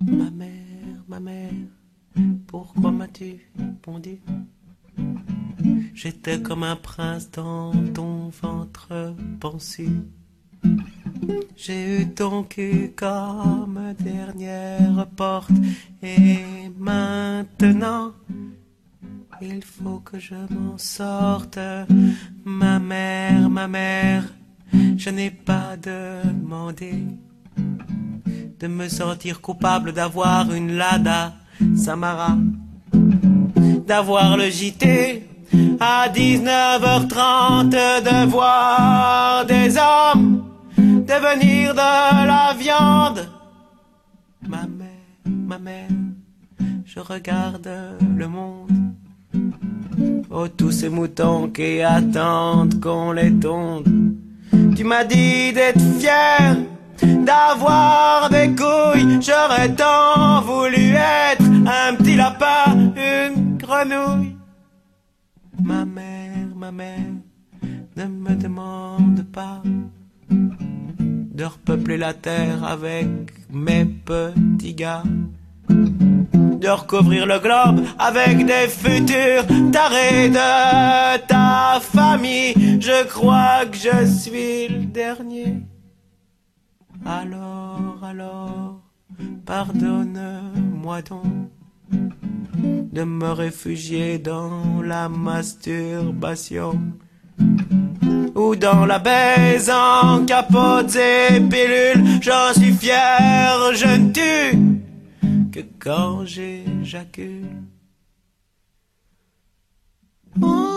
Ma mère, pourquoi m'as-tu pondu? J'étais comme un prince dans ton ventre pensu. J'ai eu ton cul comme dernière porte. Et maintenant, il faut que je m'en sorte. Ma mère, je n'ai pas demandé de me sentir coupable d'avoir une Lada Samara, d'avoir le JT à 19h30, de voir des hommes devenir de la viande. Ma mère, je regarde le monde. Oh, tous ces moutons qui attendent qu'on les tonde. Tu m'as dit d'être fier, d'avoir des couilles. J'aurais tant voulu être un petit lapin, une grenouille. Ma mère, ne me demande pas de repeupler la terre avec mes petits gars, de recouvrir le globe avec des futurs tarés de ta famille. Je crois que je suis le dernier. Alors, pardonne-moi donc de me réfugier dans la masturbation ou dans la baise en capotes et pilules. J'en suis fier, je ne tue que quand j'éjacule. Oh.